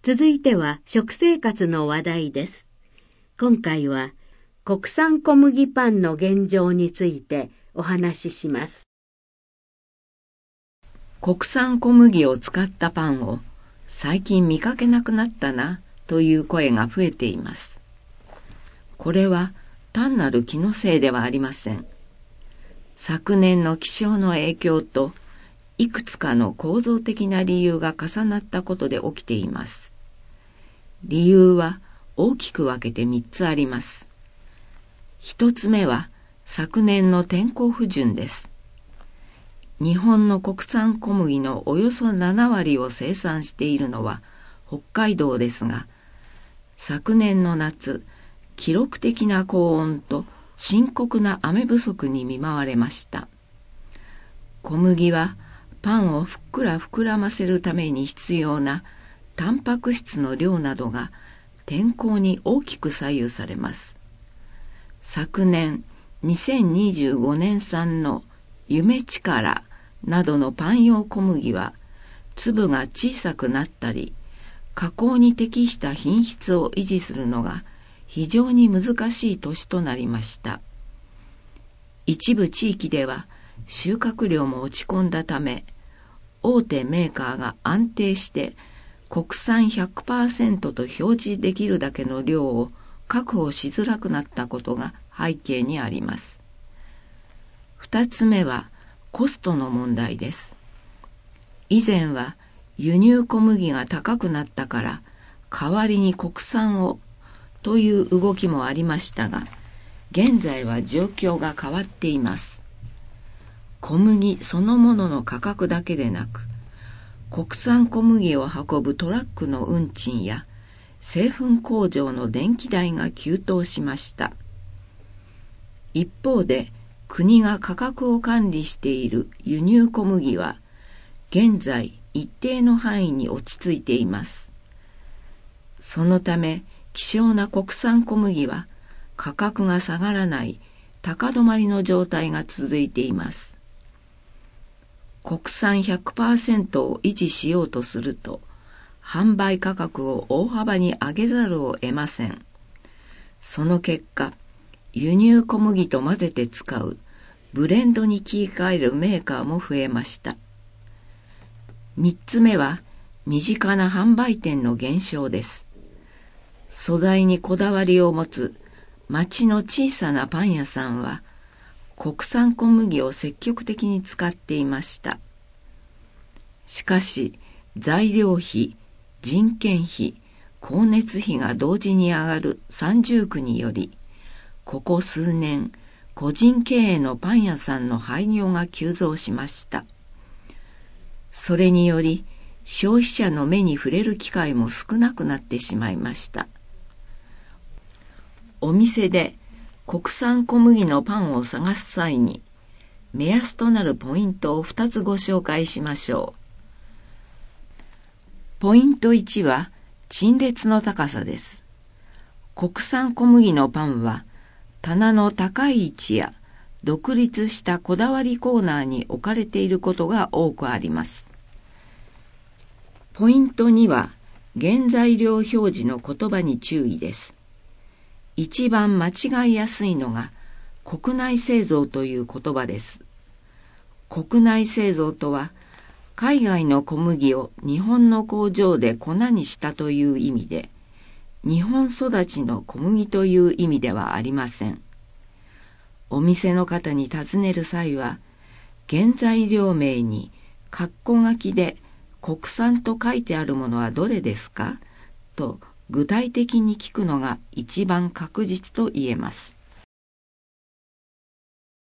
続いては食生活の話題です。今回は国産小麦パンの現状についてお話しします。 国産小麦を使ったパンを最近見かけなくなったなという声が増えています。これは単なる気のせいではありません。昨年の気象の影響といくつかの構造的な理由が重なったことで起きています。理由は大きく分けて3つあります。1つ目は昨年の天候不順です。日本の国産小麦のおよそ7割を生産しているのは北海道ですが、昨年の夏、記録的な高温と深刻な雨不足に見舞われました。小麦はパンをふっくら膨らませるために必要なタンパク質の量などが天候に大きく左右されます。昨年2025年産の夢力などのパン用小麦は粒が小さくなったり、加工に適した品質を維持するのが非常に難しい年となりました。一部地域では収穫量も落ち込んだため、大手メーカーが安定して国産 100% と表示できるだけの量を確保しづらくなったことが背景にあります。2つ目はコストの問題です。以前は輸入小麦が高くなったから代わりに国産をという動きもありましたが、現在は状況が変わっています。小麦そのものの価格だけでなく、国産小麦を運ぶトラックの運賃や製粉工場の電気代が急騰しました。一方で国が価格を管理している輸入小麦は現在一定の範囲に落ち着いています。そのため希少な国産小麦は価格が下がらない高止まりの状態が続いています。国産 100% を維持しようとすると販売価格を大幅に上げざるを得ません。その結果、輸入小麦と混ぜて使うブレンドに切り替えるメーカーも増えました。3つ目は身近な販売店の減少です。素材にこだわりを持つ町の小さなパン屋さんは国産小麦を積極的に使っていました。しかし材料費、人件費、光熱費が同時に上がる三重苦により、ここ数年個人経営のパン屋さんの廃業が急増しました。それにより消費者の目に触れる機会も少なくなってしまいました。お店で国産小麦のパンを探す際に目安となるポイントを2つご紹介しましょう。ポイント1は陳列の高さです。国産小麦のパンは棚の高い位置や独立したこだわりコーナーに置かれていることが多くあります。ポイント2は原材料表示の言葉に注意です。一番間違いやすいのが国内製造という言葉です。国内製造とは海外の小麦を日本の工場で粉にしたという意味で、日本育ちの小麦という意味ではありません。お店の方に尋ねる際は、原材料名に括弧書きで国産と書いてあるものはどれですかと具体的に聞くのが一番確実と言えます。